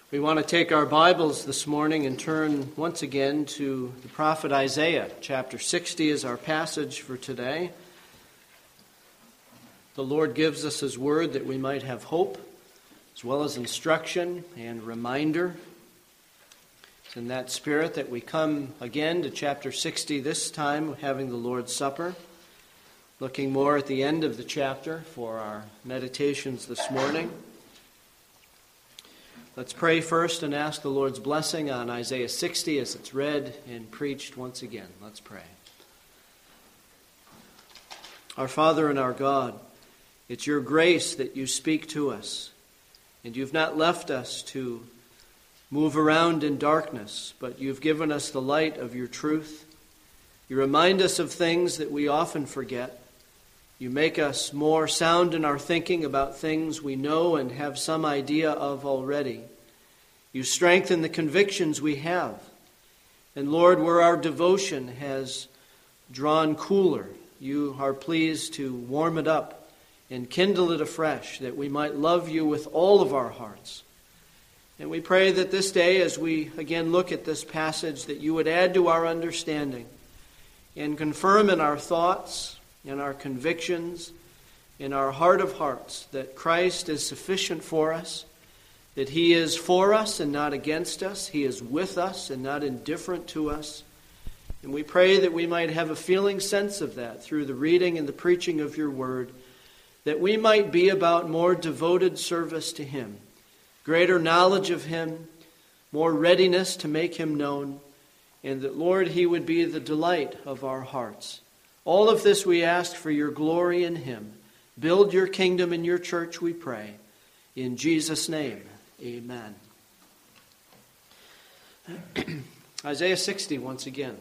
We want to take our Bibles this morning and turn once again to the prophet Isaiah. Chapter 60 is our passage for today. The Lord gives us His word that we might have hope, as well as instruction and reminder. It's in that spirit that we come again to chapter 60, this time having the Lord's Supper, looking more at the end of the chapter for our meditations this morning. Let's pray first and ask the Lord's blessing on Isaiah 60 as it's read and preached once again. Let's pray. Our Father and our God, it's your grace that you speak to us, and you've not left us to move around in darkness, but you've given us the light of your truth. You remind us of things that we often forget. You make us more sound in our thinking about things we know and have some idea of already. You strengthen the convictions we have. And Lord, where our devotion has drawn cooler, you are pleased to warm it up and kindle it afresh, that we might love you with all of our hearts. And we pray that this day, as we again look at this passage, that you would add to our understanding and confirm in our thoughts, in our convictions, in our heart of hearts, that Christ is sufficient for us, that He is for us and not against us, He is with us and not indifferent to us. And we pray that we might have a feeling sense of that through the reading and the preaching of your word, that we might be about more devoted service to Him, greater knowledge of Him, more readiness to make Him known, and that, Lord, He would be the delight of our hearts. All of this we ask for your glory in Him. Build your kingdom in your church, we pray. In Jesus' name, amen. Isaiah 60 once again.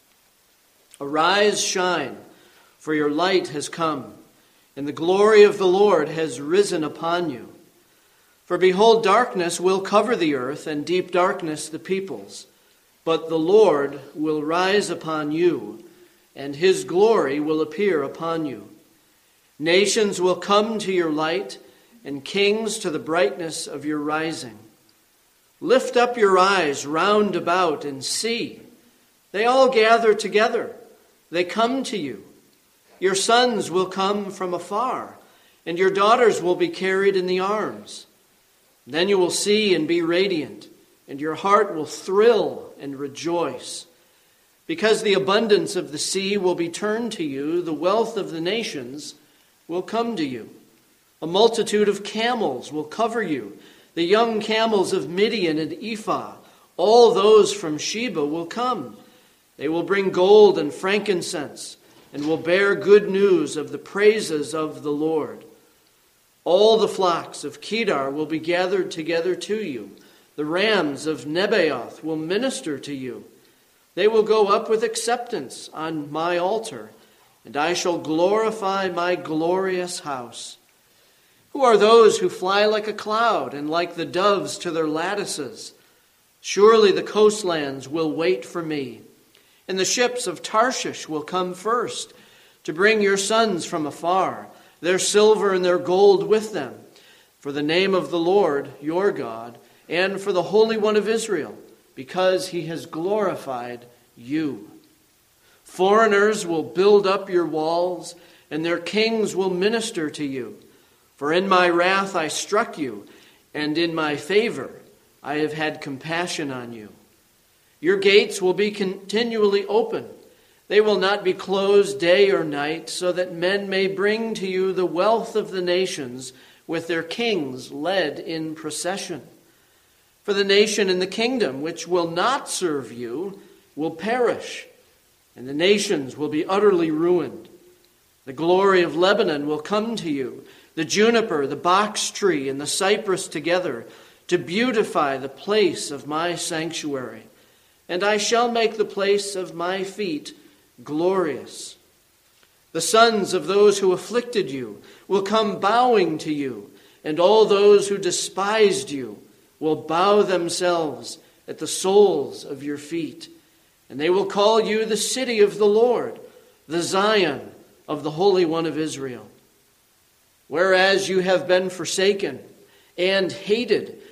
Arise, shine, for your light has come, and the glory of the Lord has risen upon you. For behold, darkness will cover the earth, and deep darkness the peoples. But the Lord will rise upon you, and His glory will appear upon you. Nations will come to your light, and kings to the brightness of your rising. Lift up your eyes round about and see. They all gather together. They come to you. Your sons will come from afar, and your daughters will be carried in the arms. Then you will see and be radiant, and your heart will thrill and rejoice. Because the abundance of the sea will be turned to you, the wealth of the nations will come to you. A multitude of camels will cover you, the young camels of Midian and Ephah. All those from Sheba will come. They will bring gold and frankincense, and will bear good news of the praises of the Lord. All the flocks of Kedar will be gathered together to you. The rams of Nebaioth will minister to you. They will go up with acceptance on my altar, and I shall glorify my glorious house. Who are those who fly like a cloud and like the doves to their lattices? Surely the coastlands will wait for me, and the ships of Tarshish will come first to bring your sons from afar, their silver and their gold with them, for the name of the Lord your God, and for the Holy One of Israel, because He has glorified you. Foreigners will build up your walls, and their kings will minister to you. For in my wrath I struck you, and in my favor I have had compassion on you. Your gates will be continually open. They will not be closed day or night, so that men may bring to you the wealth of the nations with their kings led in procession. For the nation and the kingdom which will not serve you will perish, and the nations will be utterly ruined. The glory of Lebanon will come to you, the juniper, the box tree, and the cypress together, to beautify the place of my sanctuary. And I shall make the place of my feet glorious. The sons of those who afflicted you will come bowing to you, and all those who despised you will bow themselves at the soles of your feet. And they will call you the city of the Lord, the Zion of the Holy One of Israel. Whereas you have been forsaken and hated,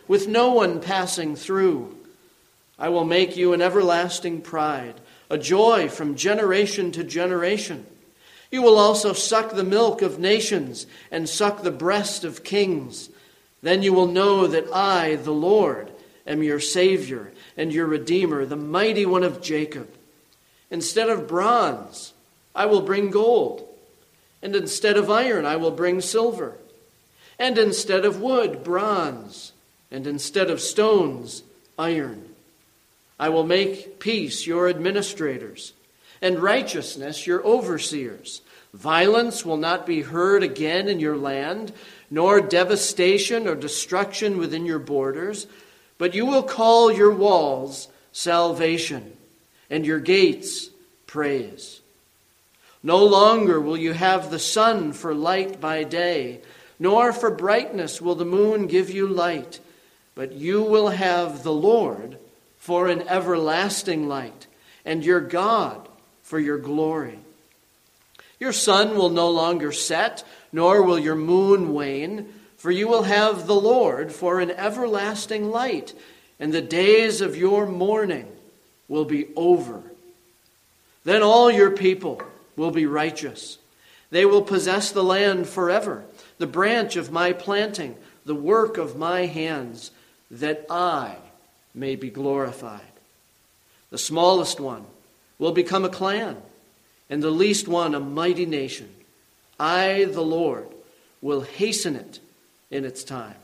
with no one passing through. I will make you an everlasting pride, a joy from generation to generation. You will also suck the milk of nations and suck the breast of kings. Then you will know that I, the Lord, am your Savior and your Redeemer, the mighty one of Jacob. Instead of bronze, I will bring gold, and instead of iron, I will bring silver, and instead of wood, bronze, and instead of stones, iron. I will make peace your administrators, and righteousness your overseers. Violence will not be heard again in your land, nor devastation or destruction within your borders, but you will call your walls salvation, and your gates praise. No longer will you have the sun for light by day, nor for brightness will the moon give you light, but you will have the Lord for an everlasting light, and your God for your glory. Your sun will no longer set, nor will your moon wane, for you will have the Lord for an everlasting light, and the days of your mourning will be over. Then all your people will be righteous. They will possess the land forever, the branch of my planting, the work of my hands, that I may be glorified. The smallest one will become a clan, and the least one a mighty nation. I, the Lord, will hasten it in its time.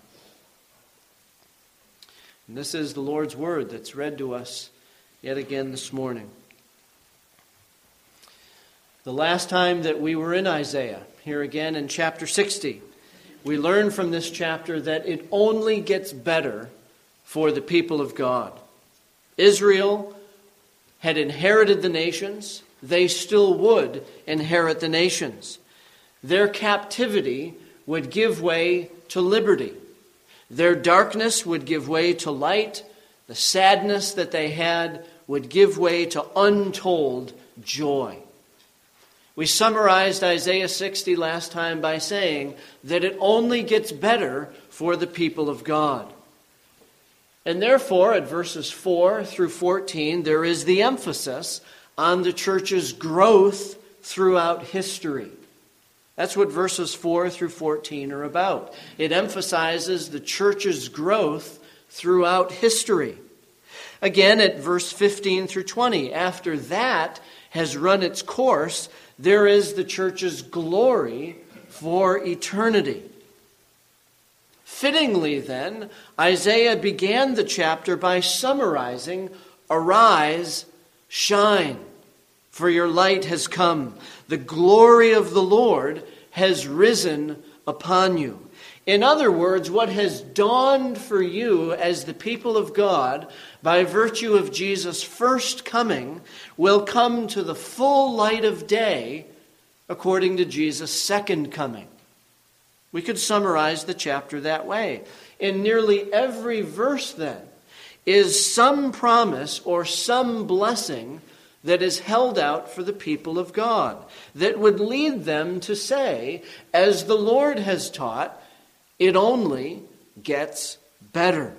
And this is the Lord's word that's read to us yet again this morning. The last time that we were in Isaiah, here again in chapter 60, we learned from this chapter that it only gets better for the people of God. Israel had inherited the nations. They still would inherit the nations. Their captivity would give way to liberty. Their darkness would give way to light. The sadness that they had would give way to untold joy. We summarized Isaiah 60 last time by saying that it only gets better for the people of God. And therefore, at verses 4 through 14, there is the emphasis on the church's growth throughout history. That's what verses 4 through 14 are about. It emphasizes the church's growth throughout history. Again, at verse 15 through 20, after that has run its course, there is the church's glory for eternity. Fittingly, then, Isaiah began the chapter by summarizing, "Arise, shine, for your light has come. The glory of the Lord has risen upon you." In other words, what has dawned for you as the people of God by virtue of Jesus' first coming will come to the full light of day according to Jesus' second coming. We could summarize the chapter that way. In nearly every verse, then, is some promise or some blessing that is held out for the people of God that would lead them to say, as the Lord has taught, it only gets better.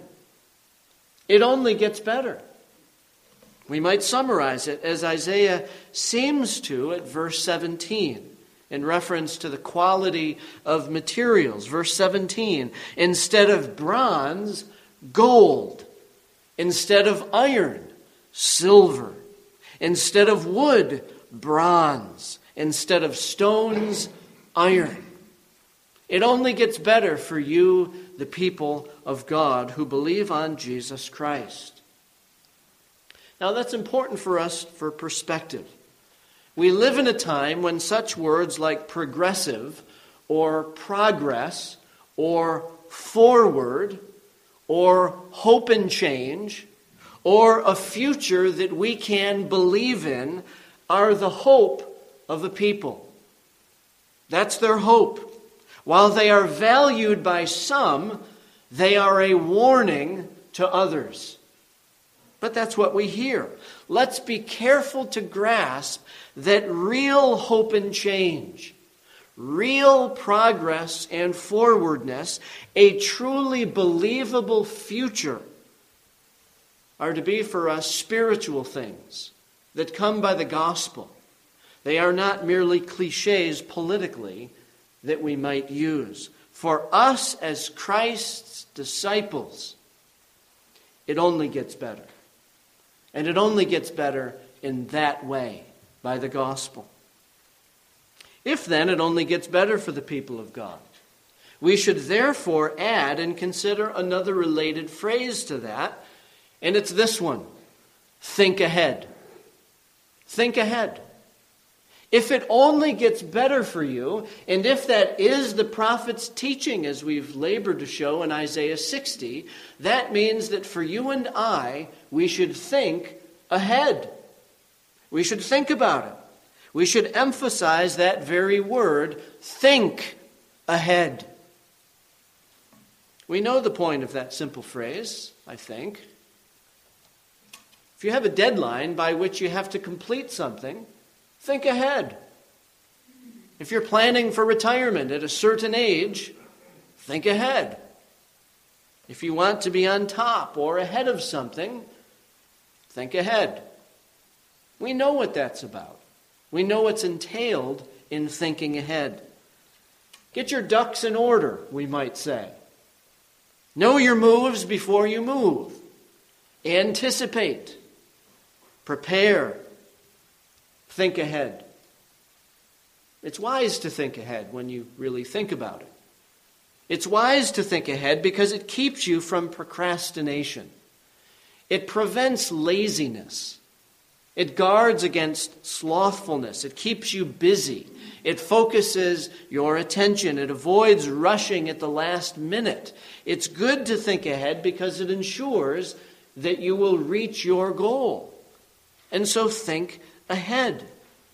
It only gets better. We might summarize it as Isaiah seems to at verse 17 in reference to the quality of materials. Verse 17, instead of bronze, gold. Instead of iron, silver. Instead of wood, bronze. Instead of stones, iron. It only gets better for you, the people of God, who believe on Jesus Christ. Now that's important for us for perspective. We live in a time when such words like progressive or progress or forward or hope and change or a future that we can believe in are the hope of a people. That's their hope. While they are valued by some, they are a warning to others. But that's what we hear. Let's be careful to grasp that real hope and change, real progress and forwardness, a truly believable future, are to be for us spiritual things that come by the gospel. They are not merely cliches politically that we might use. For us as Christ's disciples, it only gets better. And it only gets better in that way, by the gospel. If then it only gets better for the people of God, we should therefore add and consider another related phrase to that, and it's this one: think ahead. Think ahead. If it only gets better for you, and if that is the prophet's teaching, as we've labored to show in Isaiah 60, that means that for you and I, we should think ahead. We should think about it. We should emphasize that very word, think ahead. We know the point of that simple phrase, I think. If you have a deadline by which you have to complete something, think ahead. If you're planning for retirement at a certain age, think ahead. If you want to be on top or ahead of something, think ahead. We know what that's about. We know what's entailed in thinking ahead. Get your ducks in order, we might say. Know your moves before you move. Anticipate. Prepare. Think ahead. It's wise to think ahead when you really think about it. It's wise to think ahead because it keeps you from procrastination. It prevents laziness. It guards against slothfulness. It keeps you busy. It focuses your attention. It avoids rushing at the last minute. It's good to think ahead because it ensures that you will reach your goal. And so think ahead.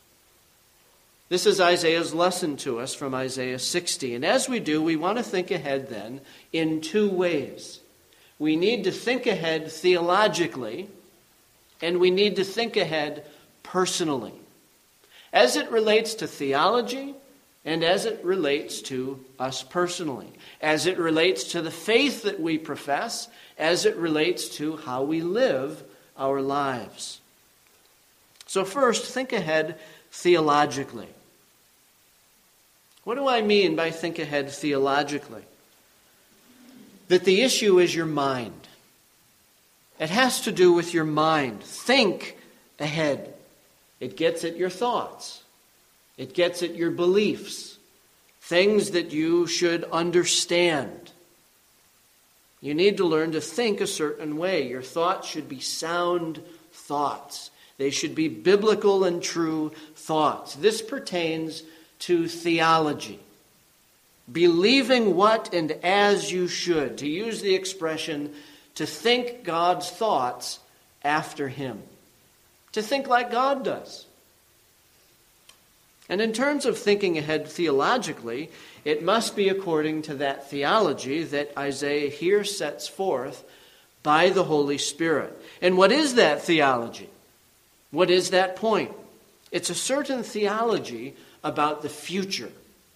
This is Isaiah's lesson to us from Isaiah 60. And as we do, we want to think ahead then in two ways. We need to think ahead theologically, and we need to think ahead personally. As it relates to theology, and as it relates to us personally. As it relates to the faith that we profess, as it relates to how we live our lives. So first, think ahead theologically. What do I mean by think ahead theologically? That the issue is your mind. It has to do with your mind. Think ahead. It gets at your thoughts. It gets at your beliefs. Things that you should understand. You need to learn to think a certain way. Your thoughts should be sound thoughts. They should be biblical and true thoughts. This pertains to theology. Believing what and as you should. To use the expression, to think God's thoughts after Him. To think like God does. And in terms of thinking ahead theologically, it must be according to that theology that Isaiah here sets forth by the Holy Spirit. And what is that theology? What is that point? It's a certain theology about the future.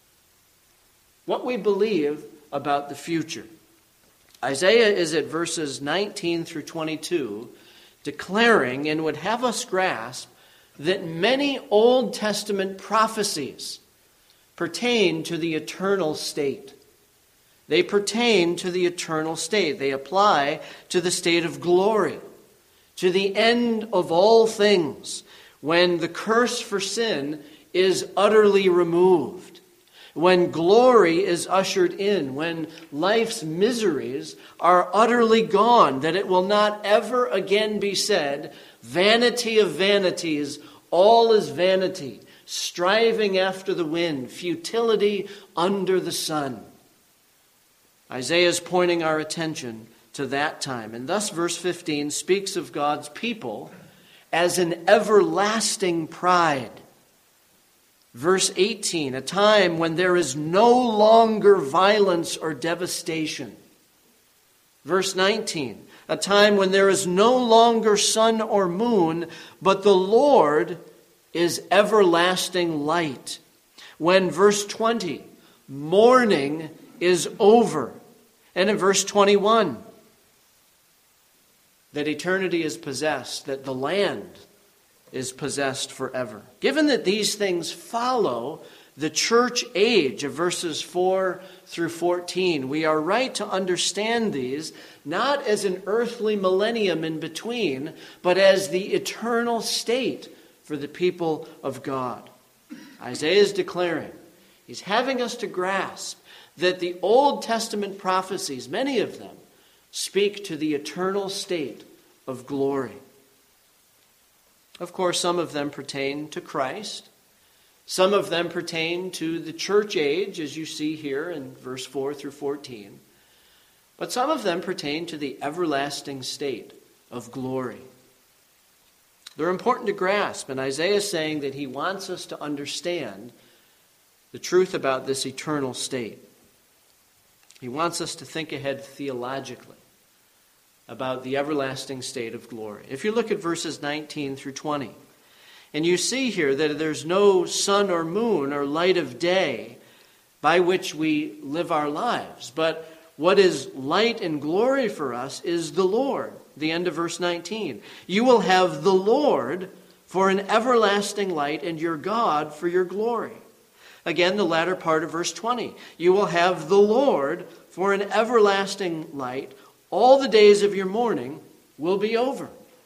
What we believe about the future. Isaiah is at verses 19 through 22, declaring and would have us grasp that many Old Testament prophecies pertain to the eternal state. They pertain to the eternal state. They apply to the state of glory, to the end of all things, when the curse for sin is utterly removed, when glory is ushered in, when life's miseries are utterly gone, that it will not ever again be said, vanity of vanities, all is vanity, striving after the wind, futility under the sun. Isaiah is pointing our attention to that time. And thus verse 15 speaks of God's people as an everlasting pride. Verse 18, a time when there is no longer violence or devastation. Verse 19, a time when there is no longer sun or moon, but the Lord is everlasting light. when verse 20, mourning is over. And in verse 21, that eternity is possessed, that the land is possessed forever. Given that these things follow the church age of verses 4 through 14, we are right to understand these not as an earthly millennium in between, but as the eternal state for the people of God. Isaiah is declaring, he's having us to grasp that the Old Testament prophecies, many of them, speak to the eternal state of glory. Of course, some of them pertain to Christ. Some of them pertain to the church age, as you see here in verse 4 through 14. But some of them pertain to the everlasting state of glory. They're important to grasp, and Isaiah is saying that he wants us to understand the truth about this eternal state. He wants us to think ahead theologically about the everlasting state of glory. If you look at verses 19 through 20, and you see here that there's no sun or moon or light of day by which we live our lives, but what is light and glory for us is the Lord. The end of verse 19. You will have the Lord for an everlasting light and your God for your glory. Again, the latter part of verse 20. You will have the Lord for an everlasting light. All the days of your mourning will be over.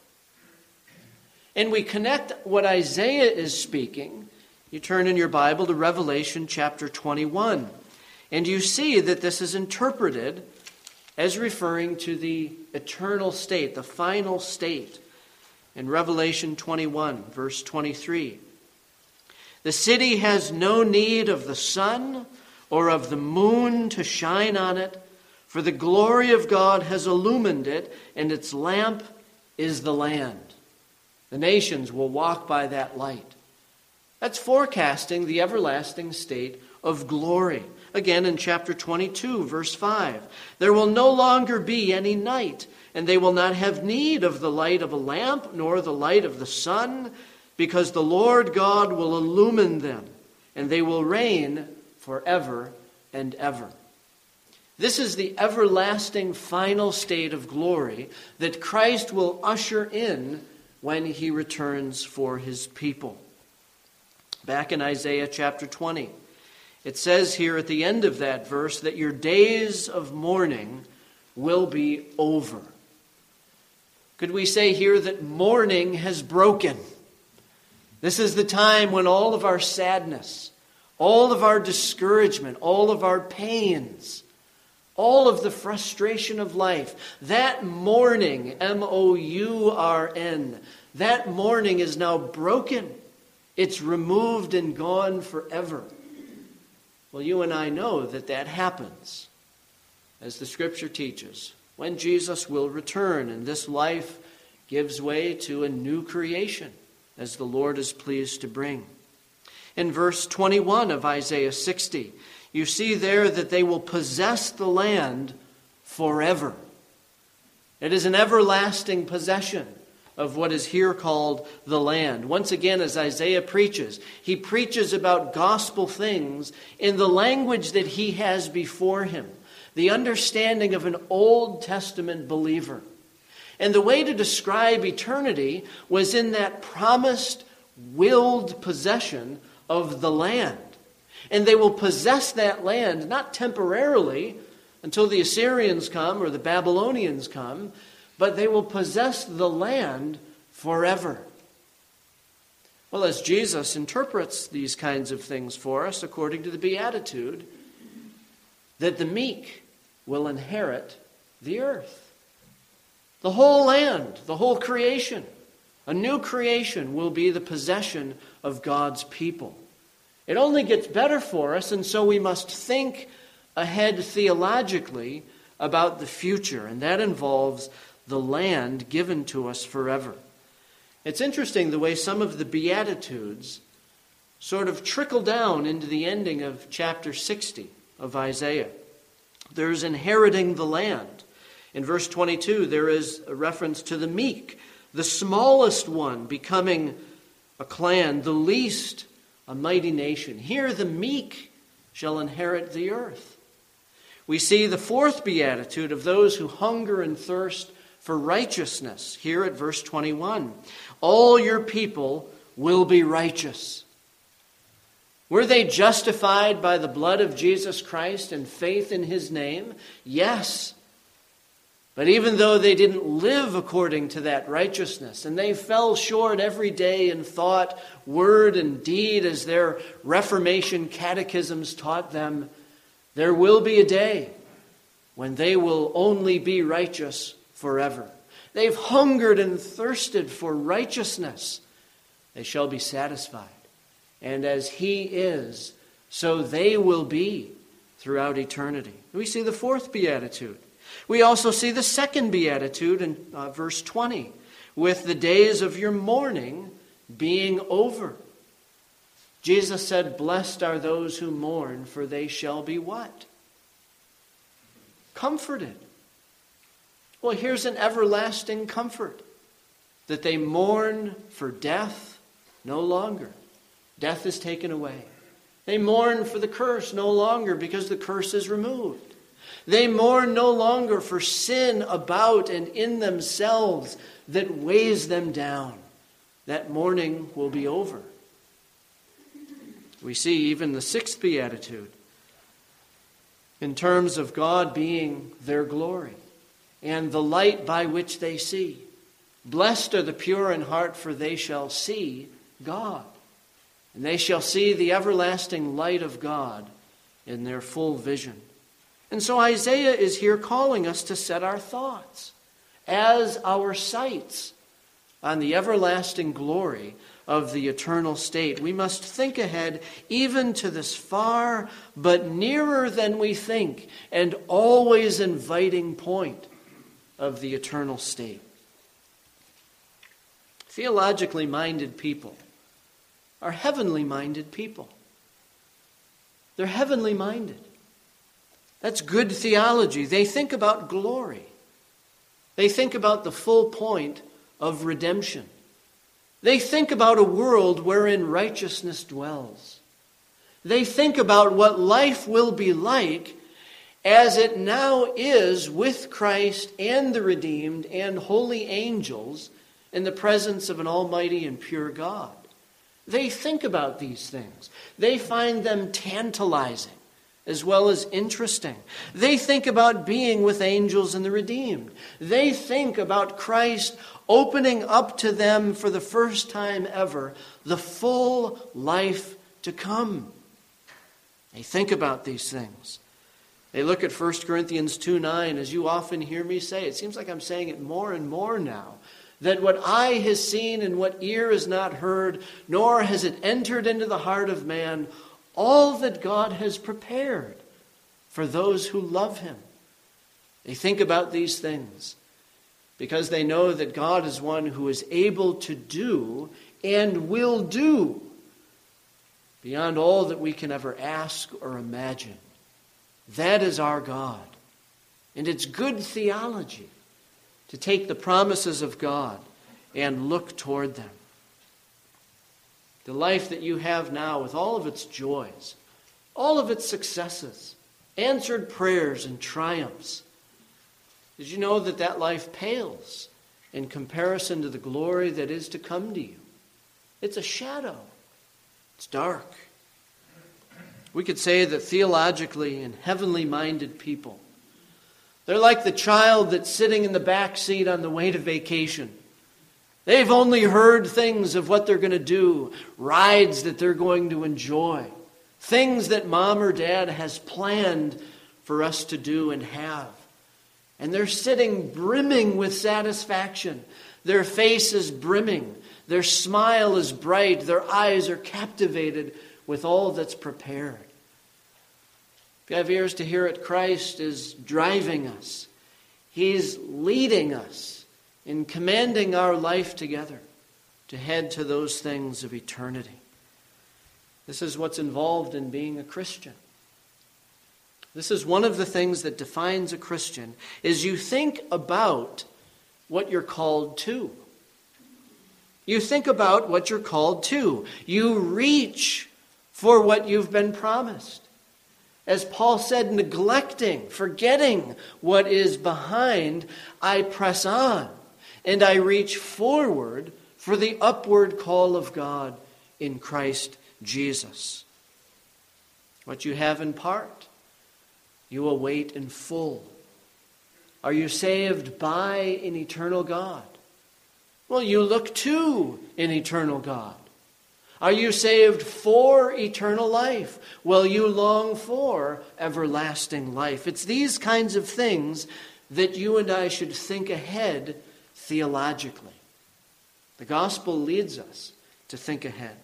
And we connect what Isaiah is speaking. You turn in your Bible to Revelation chapter 21. And you see that this is interpreted as referring to the eternal state, the final state. In Revelation 21, verse 23. The city has no need of the sun or of the moon to shine on it, for the glory of God has illumined it, and its lamp is the land. The nations will walk by that light. That's forecasting the everlasting state of glory. Again, in chapter 22, verse 5, there will no longer be any night, and they will not have need of the light of a lamp, nor the light of the sun, because the Lord God will illumine them, and they will reign forever and ever. This is the everlasting final state of glory that Christ will usher in when he returns for his people. Back in Isaiah chapter 20, it says here at the end of that verse that your days of mourning will be over. Could we say here that mourning has broken? This is the time when all of our sadness, all of our discouragement, all of our pains, all of the frustration of life, that mourning, M-O-U-R-N, that mourning is now broken. It's removed and gone forever. Well, you and I know that that happens, as the Scripture teaches, when Jesus will return and this life gives way to a new creation, as the Lord is pleased to bring. In verse 21 of Isaiah 60, you see there that they will possess the land forever. It is an everlasting possession of what is here called the land. Once again, as Isaiah preaches, he preaches about gospel things in the language that he has before him, the understanding of an Old Testament believer. And the way to describe eternity was in that promised, willed possession of the land. And they will possess that land, not temporarily, until the Assyrians come or the Babylonians come, but they will possess the land forever. Well, as Jesus interprets these kinds of things for us, according to the Beatitude, that the meek will inherit the earth. The whole land, the whole creation, a new creation will be the possession of God's people. It only gets better for us, and so we must think ahead theologically about the future, and that involves the land given to us forever. It's interesting the way some of the Beatitudes sort of trickle down into the ending of chapter 60 of Isaiah. There's inheriting the land. In verse 22, there is a reference to the meek, the smallest one becoming a clan, the least a mighty nation. Here the meek shall inherit the earth. We see the fourth beatitude of those who hunger and thirst for righteousness. Here at verse 21, all your people will be righteous. Were they justified by the blood of Jesus Christ and faith in his name? Yes. But even though they didn't live according to that righteousness, and they fell short every day in thought, word, and deed as their Reformation catechisms taught them, there will be a day when they will only be righteous forever. They've hungered and thirsted for righteousness. They shall be satisfied. And as he is, so they will be throughout eternity. We see the fourth beatitude. We also see the second beatitude in verse 20, with the days of your mourning being over. Jesus said, blessed are those who mourn, for they shall be what? Comforted. Well, here's an everlasting comfort, that they mourn for death no longer. Death is taken away. They mourn for the curse no longer, because the curse is removed. They mourn no longer for sin about and in themselves that weighs them down. That mourning will be over. We see even the sixth beatitude in terms of God being their glory and the light by which they see. Blessed are the pure in heart, for they shall see God. And they shall see the everlasting light of God in their full vision. And so Isaiah is here calling us to set our thoughts as our sights on the everlasting glory of the eternal state. We must think ahead even to this far but nearer than we think and always inviting point of the eternal state. Theologically minded people are heavenly minded people. They're heavenly minded. That's good theology. They think about glory. They think about the full point of redemption. They think about a world wherein righteousness dwells. They think about what life will be like as it now is with Christ and the redeemed and holy angels in the presence of an almighty and pure God. They think about these things. They find them tantalizing as well as interesting. They think about being with angels and the redeemed. They think about Christ opening up to them for the first time ever the full life to come. They think about these things. They look at 1 Corinthians 2:9, as you often hear me say. It seems like I'm saying it more and more now. That what eye has seen and what ear has not heard, nor has it entered into the heart of man, all that God has prepared for those who love him. They think about these things because they know that God is one who is able to do and will do beyond all that we can ever ask or imagine. That is our God. And it's good theology to take the promises of God and look toward them. The life that you have now with all of its joys, all of its successes, answered prayers and triumphs, did you know that that life pales in comparison to the glory that is to come to you? It's a shadow. It's dark. We could say that theologically and heavenly minded people, they're like the child that's sitting in the back seat on the way to vacation. They've only heard things of what they're going to do, rides that they're going to enjoy, things that mom or dad has planned for us to do and have. And they're sitting brimming with satisfaction. Their face is brimming. Their smile is bright. Their eyes are captivated with all that's prepared. If you have ears to hear it, Christ is driving us. He's leading us in commanding our life together to head to those things of eternity. This is what's involved in being a Christian. This is one of the things that defines a Christian, is you think about what you're called to. You think about what you're called to. You reach for what you've been promised. As Paul said, neglecting, forgetting what is behind, I press on and I reach forward for the upward call of God in Christ Jesus. What you have in part, you await in full. Are you saved by an eternal God? Well, you look to an eternal God. Are you saved for eternal life? Well, you long for everlasting life. It's these kinds of things that you and I should think ahead theologically. The gospel leads us to think ahead.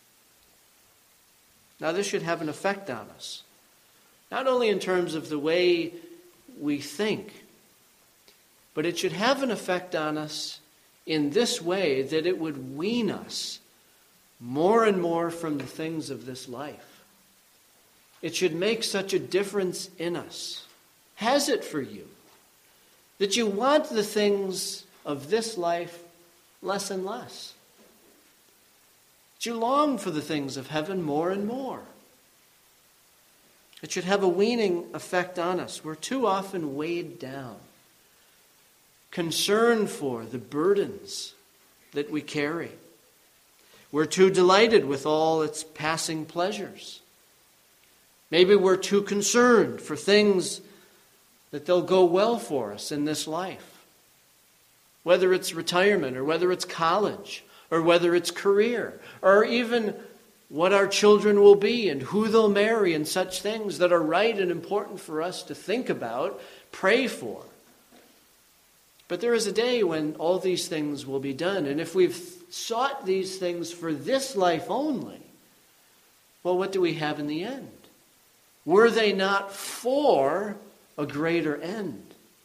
Now, this should have an effect on us, not only in terms of the way we think, but it should have an effect on us in this way, that it would wean us more and more from the things of this life. It should make such a difference in us. Has it for you? That you want the things of this life less and less. That you long for the things of heaven more and more. It should have a weaning effect on us. We're too often weighed down, concerned for the burdens that we carry. We're too delighted with all its passing pleasures. Maybe we're too concerned for things that they'll go well for us in this life. Whether it's retirement, or whether it's college, or whether it's career, or even what our children will be and who they'll marry, and such things that are right and important for us to think about, pray for. But there is a day when all these things will be done. And if we've sought these things for this life only, well, what do we have in the end? Were they not for a greater end?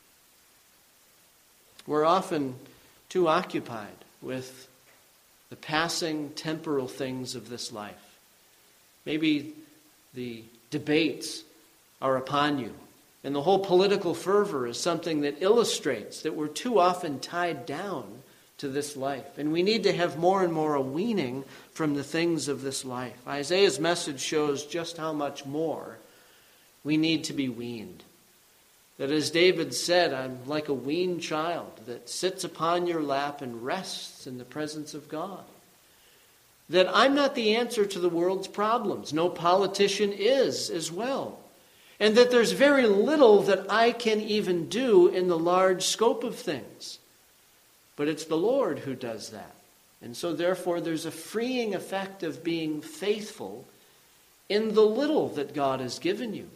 We're often too occupied with the passing temporal things of this life. Maybe the debates are upon you, and the whole political fervor is something that illustrates that we're too often tied down to this life. And we need to have more and more a weaning from the things of this life. Isaiah's message shows just how much more we need to be weaned. That as David said, I'm like a weaned child that sits upon your lap and rests in the presence of God. That I'm not the answer to the world's problems. No politician is as well. And that there's very little that I can even do in the large scope of things. But it's the Lord who does that. And so therefore there's a freeing effect of being faithful in the little that God has given you.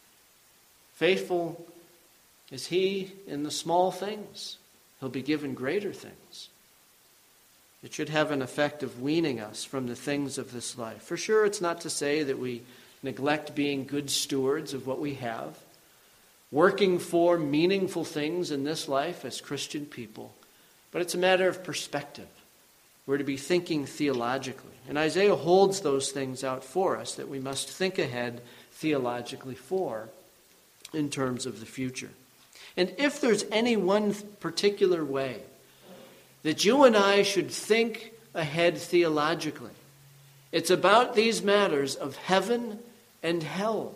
Faithful is he in the small things. He'll be given greater things. It should have an effect of weaning us from the things of this life. For sure, it's not to say that we neglect being good stewards of what we have, working for meaningful things in this life as Christian people. But it's a matter of perspective. We're to be thinking theologically. And Isaiah holds those things out for us that we must think ahead theologically for in terms of the future. And if there's any one particular way that you and I should think ahead theologically, it's about these matters of heaven and hell.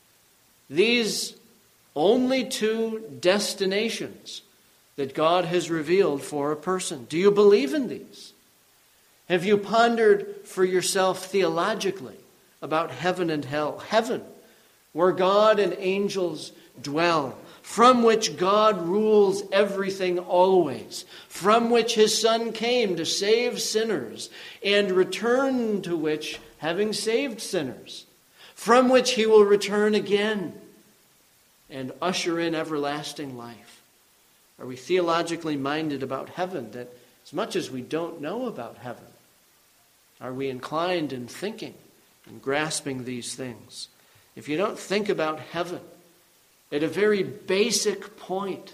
These only two destinations that God has revealed for a person. Do you believe in these? Have you pondered for yourself theologically about heaven and hell? Heaven, where God and angels dwell, from which God rules everything always, from which his Son came to save sinners, and return to which, having saved sinners, from which he will return again and usher in everlasting life. Are we theologically minded about heaven, that as much as we don't know about heaven, are we inclined in thinking and grasping these things? If you don't think about heaven at a very basic point,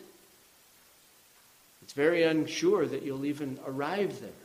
it's very unsure that you'll even arrive there.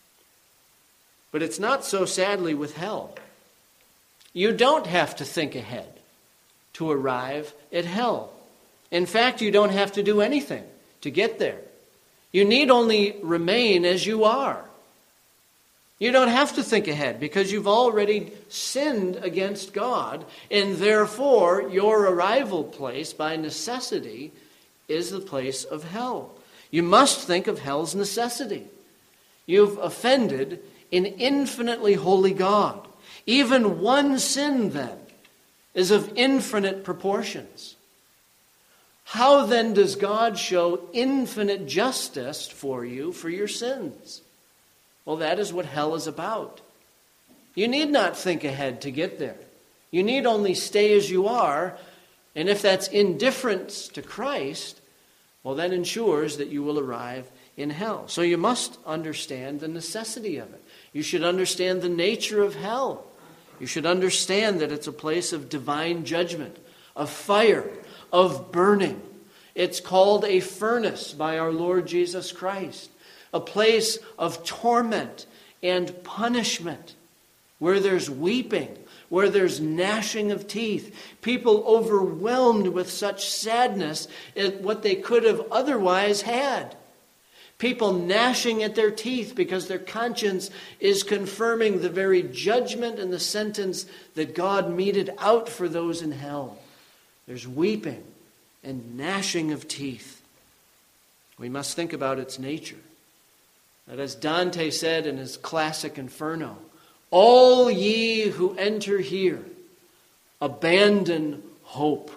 But it's not so sadly with hell. You don't have to think ahead to arrive at hell. In fact, you don't have to do anything to get there. You need only remain as you are. You don't have to think ahead because you've already sinned against God, and therefore your arrival place by necessity is the place of hell. You must think of hell's necessity. You've offended an infinitely holy God. Even one sin, then, is of infinite proportions. How then does God show infinite justice for you for your sins? Well, that is what hell is about. You need not think ahead to get there. You need only stay as you are, and if that's indifference to Christ, well, that ensures that you will arrive in hell. So you must understand the necessity of it. You should understand the nature of hell. You should understand that it's a place of divine judgment, of fire, of burning. It's called a furnace by our Lord Jesus Christ, a place of torment and punishment, where there's weeping, where there's gnashing of teeth, people overwhelmed with such sadness at what they could have otherwise had. People gnashing at their teeth because their conscience is confirming the very judgment and the sentence that God meted out for those in hell. There's weeping and gnashing of teeth. We must think about its nature. That as Dante said in his classic Inferno, all ye who enter here, abandon hope.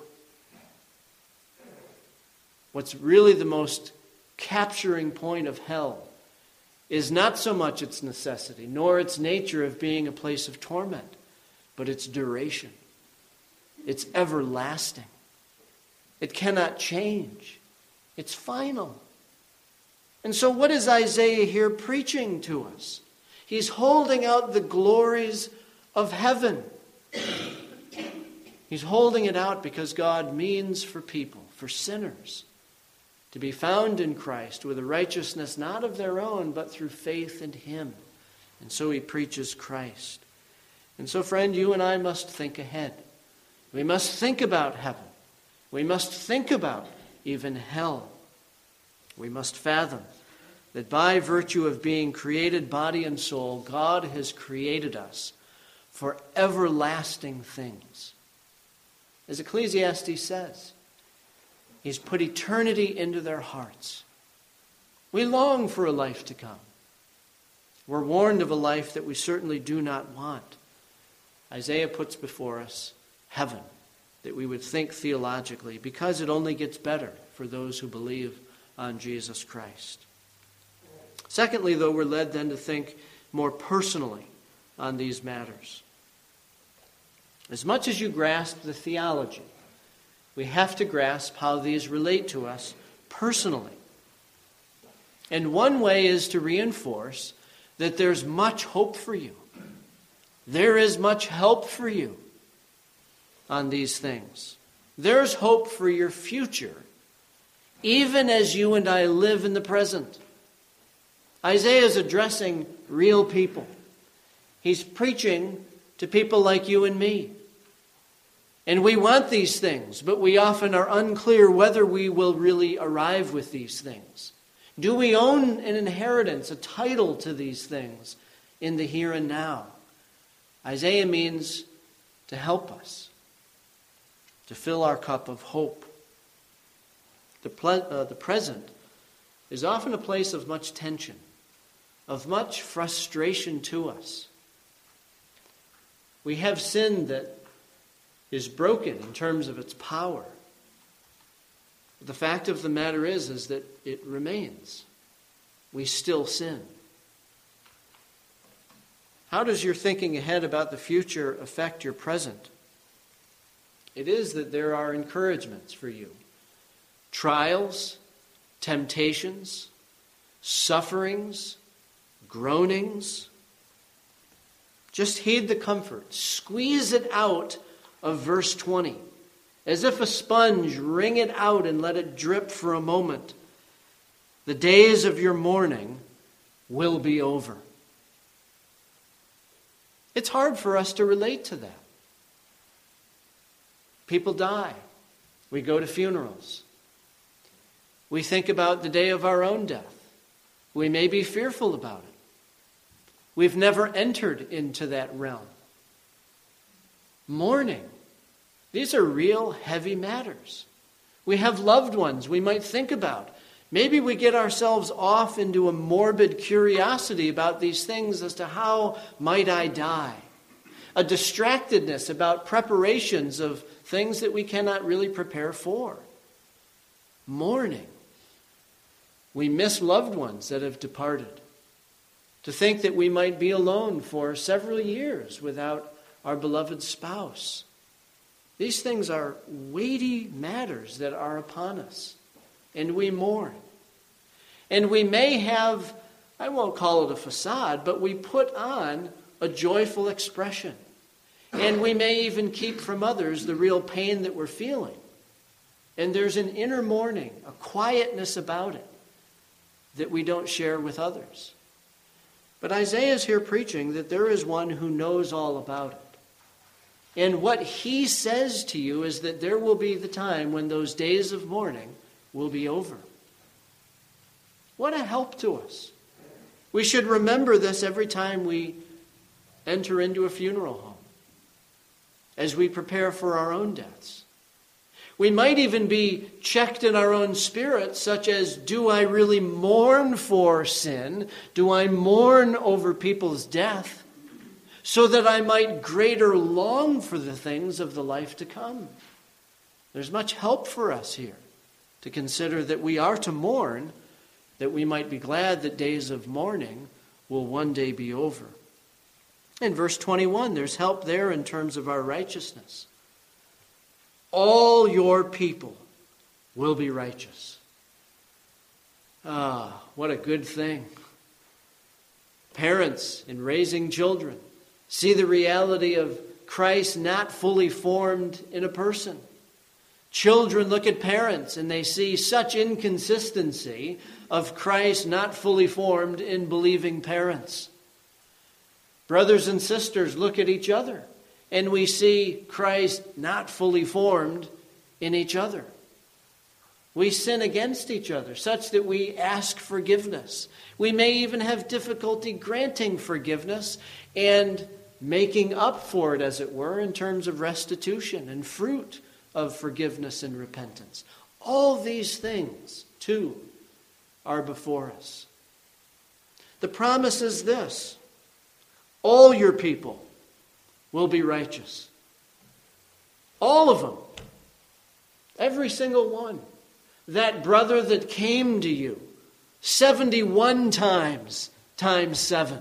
What's really the most capturing point of hell is not so much its necessity, nor its nature of being a place of torment, but its duration. It's everlasting. It cannot change. It's final. And so what is Isaiah here preaching to us? He's holding out the glories of heaven. He's holding it out because God means for people, for sinners, to be found in Christ with a righteousness not of their own, but through faith in Him. And so he preaches Christ. And so, friend, you and I must think ahead. We must think about heaven. We must think about even hell. We must fathom that by virtue of being created body and soul, God has created us for everlasting things. As Ecclesiastes says, He's put eternity into their hearts. We long for a life to come. We're warned of a life that we certainly do not want. Isaiah puts before us heaven, that we would think theologically, because it only gets better for those who believe on Jesus Christ. Secondly, though, we're led then to think more personally on these matters. As much as you grasp the theology, we have to grasp how these relate to us personally. And one way is to reinforce that there's much hope for you. There is much help for you on these things. There's hope for your future, even as you and I live in the present. Isaiah is addressing real people. He's preaching to people like you and me. And we want these things, but we often are unclear whether we will really arrive with these things. Do we own an inheritance, a title to these things in the here and now? Isaiah means to help us, to fill our cup of hope. The present is often a place of much tension, of much frustration to us. We have sin that is broken in terms of its power. The fact of the matter is that it remains. We still sin. How does your thinking ahead about the future affect your present? It is that there are encouragements for you. Trials, temptations, sufferings, groanings. Just heed the comfort. Squeeze it out of verse 20. As if a sponge, wring it out and let it drip for a moment. The days of your mourning will be over. It's hard for us to relate to that. People die. We go to funerals. We think about the day of our own death. We may be fearful about it. We've never entered into that realm. Mourning. These are real heavy matters. We have loved ones we might think about. Maybe we get ourselves off into a morbid curiosity about these things as to how might I die. A distractedness about preparations of things that we cannot really prepare for. Mourning. We miss loved ones that have departed. To think that we might be alone for several years without our beloved spouse. These things are weighty matters that are upon us. And we mourn. And we may have, I won't call it a facade, but we put on a joyful expression. And we may even keep from others the real pain that we're feeling. And there's an inner mourning, a quietness about it that we don't share with others. But Isaiah is here preaching that there is one who knows all about it. And what he says to you is that there will be the time when those days of mourning will be over. What a help to us. We should remember this every time we enter into a funeral home, as we prepare for our own deaths. We might even be checked in our own spirit, such as, do I really mourn for sin? Do I mourn over people's death? So that I might greater long for the things of the life to come. There's much help for us here to consider that we are to mourn, that we might be glad that days of mourning will one day be over. In verse 21, there's help there in terms of our righteousness. All your people will be righteous. Ah, what a good thing. Parents, in raising children, see the reality of Christ not fully formed in a person. Children look at parents and they see such inconsistency of Christ not fully formed in believing parents. Brothers and sisters look at each other and we see Christ not fully formed in each other. We sin against each other such that we ask forgiveness. We may even have difficulty granting forgiveness and making up for it, as it were, in terms of restitution and fruit of forgiveness and repentance. All these things, too, are before us. The promise is this: all your people will be righteous. All of them. Every single one. That brother that came to you 71 times 7.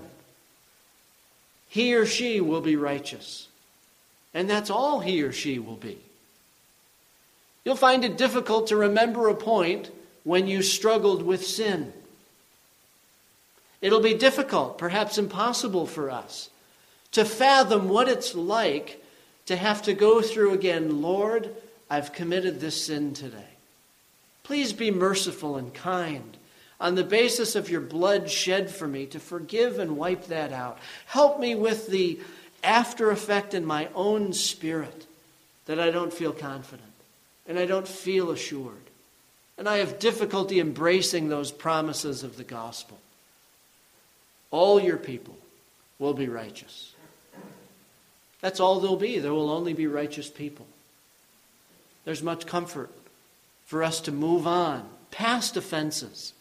He or she will be righteous. And that's all he or she will be. You'll find it difficult to remember a point when you struggled with sin. It'll be difficult, perhaps impossible for us, to fathom what it's like to have to go through again, Lord, I've committed this sin today. Please be merciful and kind on the basis of your blood shed for me to forgive and wipe that out. Help me with the after effect in my own spirit that I don't feel confident and I don't feel assured. And I have difficulty embracing those promises of the gospel. All your people will be righteous. That's all there'll be. There will only be righteous people. There's much comfort for us to move on past offenses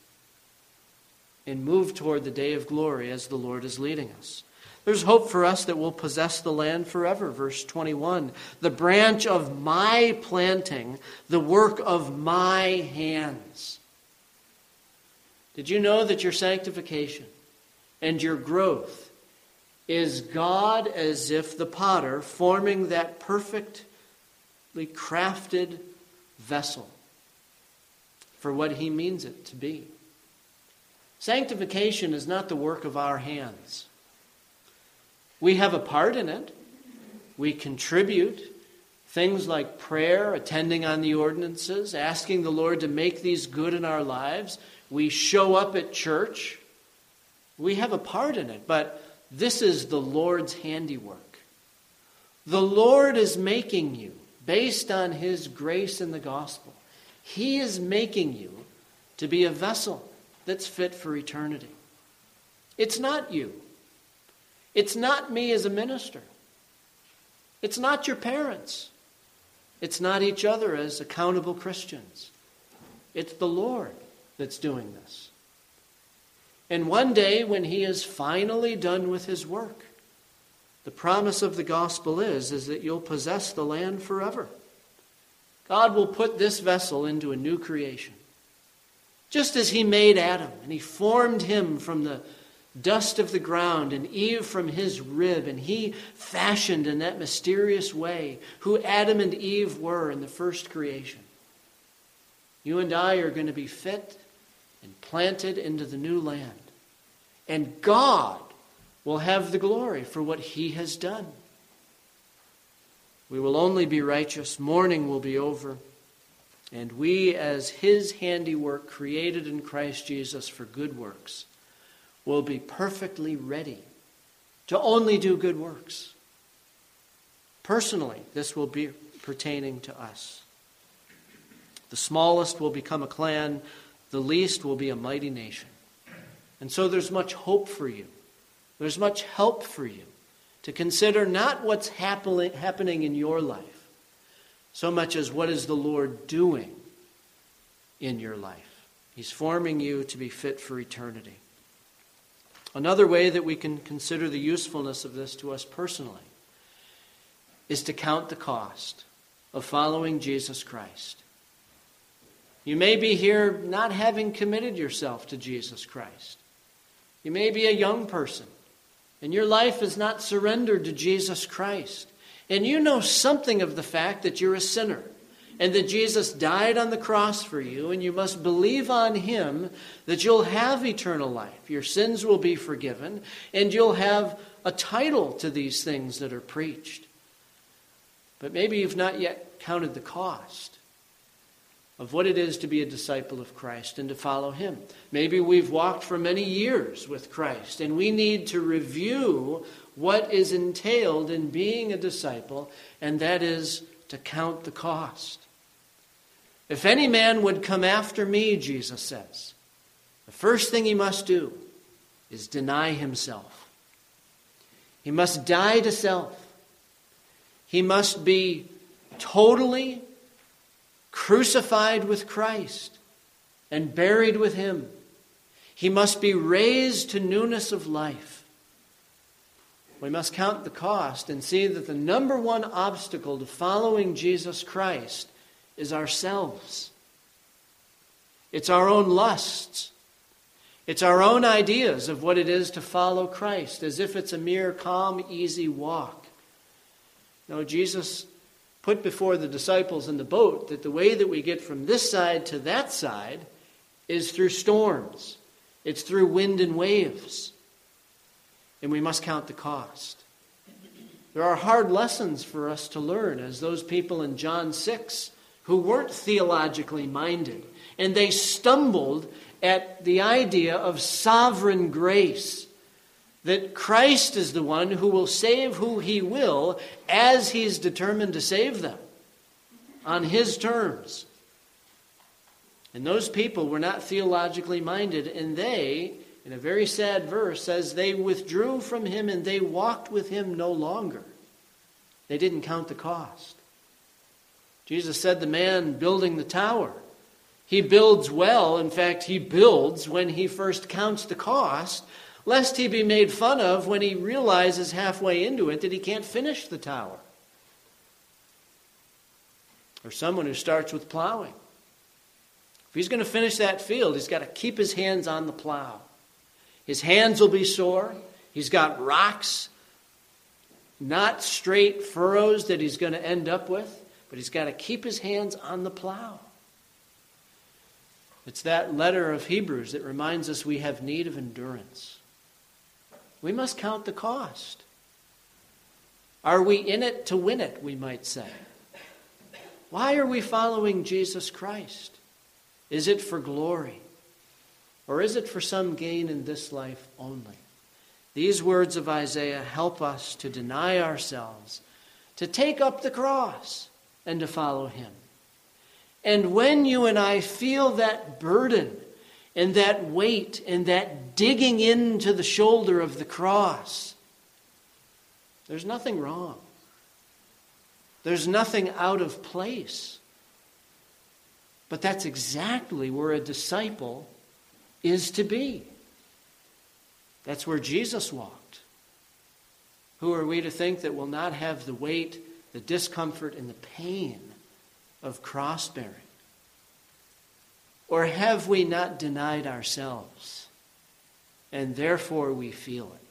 and move toward the day of glory as the Lord is leading us. There's hope for us that we'll possess the land forever. Verse 21, the branch of my planting, the work of my hands. Did you know that your sanctification and your growth is God as if the potter forming that perfectly crafted vessel for what he means it to be? Sanctification is not the work of our hands. We have a part in it. We contribute things like prayer, attending on the ordinances, asking the Lord to make these good in our lives. We show up at church. We have a part in it, but this is the Lord's handiwork. The Lord is making you based on his grace in the gospel. He is making you to be a vessel that's fit for eternity. It's not you. It's not me as a minister. It's not your parents. It's not each other as accountable Christians. It's the Lord that's doing this. And one day when he is finally done with his work, the promise of the gospel is that you'll possess the land forever. God will put this vessel into a new creation. Just as he made Adam and he formed him from the dust of the ground and Eve from his rib, and he fashioned in that mysterious way who Adam and Eve were in the first creation. You and I are going to be fit and planted into the new land. And God will have the glory for what he has done. We will only be righteous. Mourning will be over. And we, as his handiwork created in Christ Jesus for good works, will be perfectly ready to only do good works. Personally, this will be pertaining to us. The smallest will become a clan. The least will be a mighty nation. And so there's much hope for you. There's much help for you to consider not what's happening in your life, so much as what is the Lord doing in your life. He's forming you to be fit for eternity. Another way that we can consider the usefulness of this to us personally is to count the cost of following Jesus Christ. You may be here not having committed yourself to Jesus Christ. You may be a young person, and your life is not surrendered to Jesus Christ. And you know something of the fact that you're a sinner, and that Jesus died on the cross for you, and you must believe on him that you'll have eternal life. Your sins will be forgiven, and you'll have a title to these things that are preached. But maybe you've not yet counted the cost of what it is to be a disciple of Christ and to follow him. Maybe we've walked for many years with Christ, and we need to review what is entailed in being a disciple, and that is to count the cost. If any man would come after me, Jesus says, the first thing he must do is deny himself. He must die to self. He must be totally crucified with Christ and buried with him. He must be raised to newness of life. We must count the cost and see that the number one obstacle to following Jesus Christ is ourselves. It's our own lusts. It's our own ideas of what it is to follow Christ, as if it's a mere calm, easy walk. No, Jesus put before the disciples in the boat that the way that we get from this side to that side is through storms. It's through wind and waves. And we must count the cost. There are hard lessons for us to learn, as those people in John 6 who weren't theologically minded, and they stumbled at the idea of sovereign grace, that Christ is the one who will save who he will as he's determined to save them on his terms. And those people were not theologically minded, and they, in a very sad verse, says they withdrew from him and they walked with him no longer. They didn't count the cost. Jesus said the man building the tower, he builds well. In fact, he builds when he first counts the cost, lest he be made fun of when he realizes halfway into it that he can't finish the tower. Or someone who starts with plowing. If he's going to finish that field, he's got to keep his hands on the plow. His hands will be sore. He's got rocks, not straight furrows that he's going to end up with, but he's got to keep his hands on the plow. It's that letter of Hebrews that reminds us we have need of endurance. We must count the cost. Are we in it to win it, we might say? Why are we following Jesus Christ? Is it for glory? Or is it for some gain in this life only? These words of Isaiah help us to deny ourselves, to take up the cross, and to follow him. And when you and I feel that burden and that weight and that digging into the shoulder of the cross, There's nothing wrong. There's nothing out of place. But that's exactly where a disciple is to be. That's where Jesus walked. Who are we to think that will not have the weight, the discomfort, and the pain of cross-bearing? Or have we not denied ourselves, and therefore we feel it?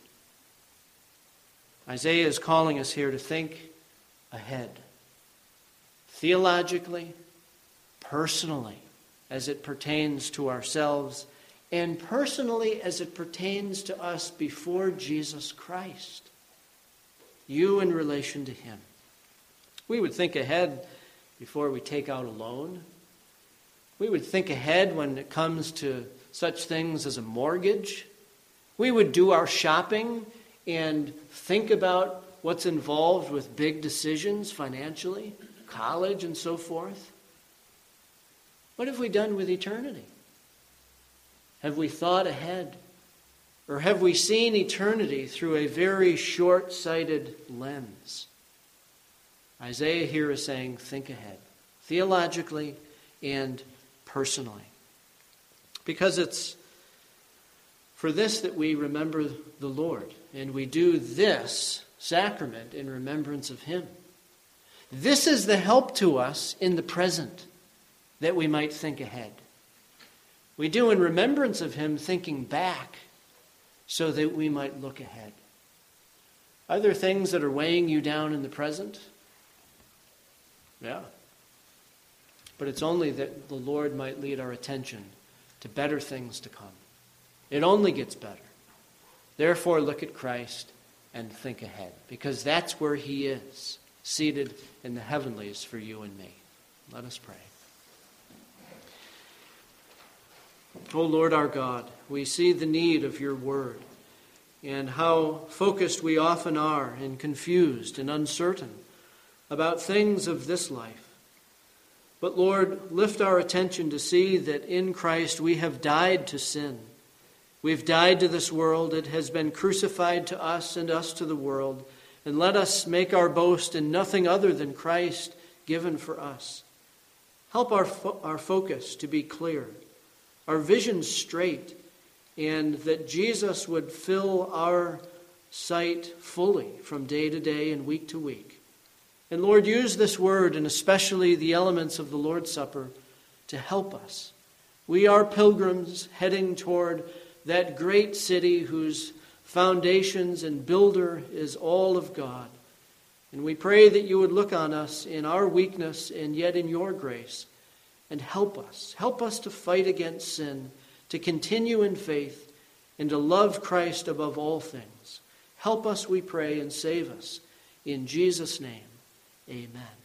Isaiah is calling us here to think ahead. Theologically, personally, as it pertains to ourselves, and personally as it pertains to us before Jesus Christ. You in relation to him. We would think ahead before we take out a loan. We would think ahead when it comes to such things as a mortgage. We would do our shopping and think about what's involved with big decisions financially, college and so forth. What have we done with eternity? Have we thought ahead? Or have we seen eternity through a very short-sighted lens? Isaiah here is saying, think ahead, theologically and personally. Because it's for this that we remember the Lord, and we do this sacrament in remembrance of him. This is the help to us in the present, that we might think ahead. We do in remembrance of him, thinking back, so that we might look ahead. Are there things that are weighing you down in the present? Yeah. But it's only that the Lord might lead our attention to better things to come. It only gets better. Therefore, look at Christ and think ahead, because that's where he is, seated in the heavenlies for you and me. Let us pray. O Lord our God, we see the need of your word and how focused we often are and confused and uncertain about things of this life. But Lord, lift our attention to see that in Christ we have died to sin. We've died to this world. It has been crucified to us and us to the world. And let us make our boast in nothing other than Christ given for us. Help our focus to be clear, our vision straight, and that Jesus would fill our sight fully from day to day and week to week. And Lord, use this word, and especially the elements of the Lord's Supper, to help us. We are pilgrims heading toward that great city whose foundations and builder is all of God. And we pray that you would look on us in our weakness and yet in your grace and help us. Help us to fight against sin, to continue in faith, and to love Christ above all things. Help us, we pray, and save us. In Jesus' name, amen.